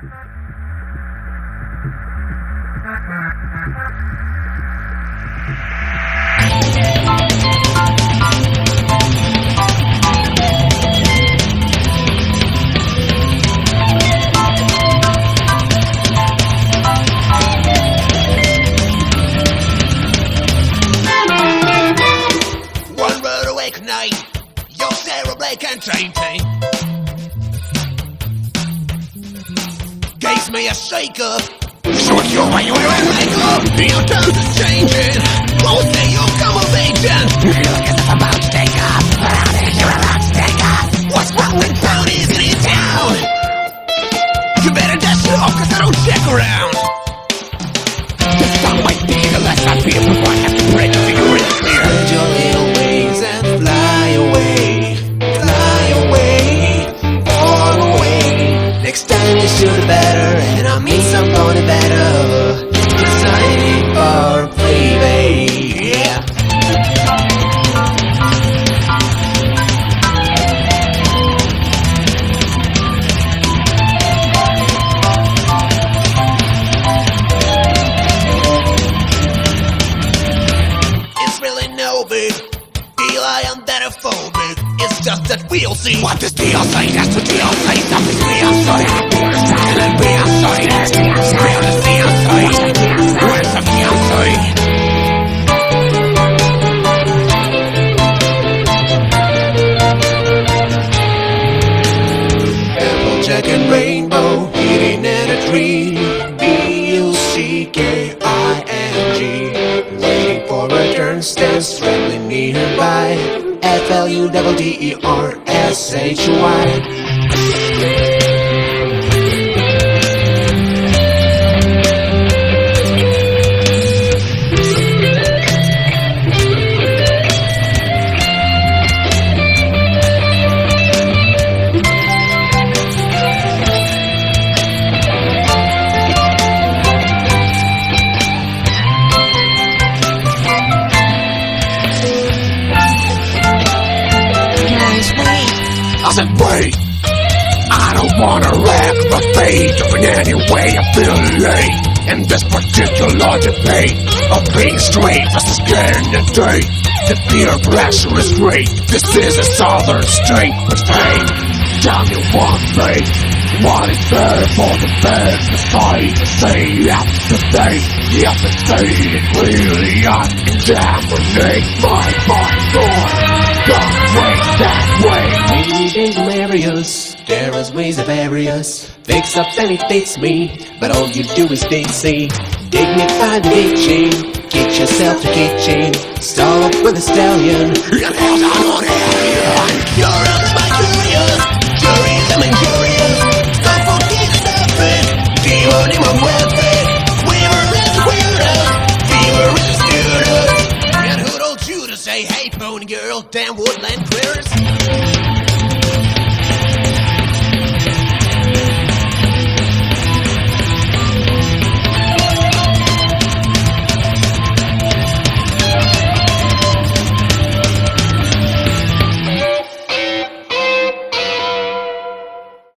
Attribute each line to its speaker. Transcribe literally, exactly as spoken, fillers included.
Speaker 1: One road awake night, your Sarah Blake and Train Train gave me a shake up. Short your way, you wear makeup. Your tones is changing. Won't say you'll come of aging. You look as if I'm about to take off, but I think you're about to take off. What's wrong with ponies in town? You better dash it off, cause I don't check around. The song might be the less I feel before I have to break a figure in clear. Spread your little wings and fly away. Fly away, all away. Next time you should have better, and I mean somebody better. Cause I ain't for a baby, yeah. It's really no big deal, I am phobic. It's just that we'll see what this deal say. That's what deal say. Something real sorry. And real sorry. Real to see I'm sorry. Where's the feel sorry? Applejack and rainbow eating at a tree. B U C K I N G. Waiting for a turn, stand strangely nearby. F L U D D E R S H Y. I said, wait, I don't wanna wreck my fate, or in any way I feel late in this particular debate of being straight versus getting a date. The peer pressure is great, this is a southern state, but hey, tell me one thing, what is better for the bad decide to say after today, the appetite it really I can dominate my mind, Lord, don't wait that way. Maybe they're hilarious, there is ways of various. Fix up and it fits me, but all you do is ditzy. Dignified ditching, get yourself a kitchen. Stall up with a stallion, and hell's on on alien. You're on my curious, curious I'm injurious. Don't forget something, fever in my weapon. Weaver is weirdos, fever is students. And who told you to say, hey pony girl, damn woodland critters?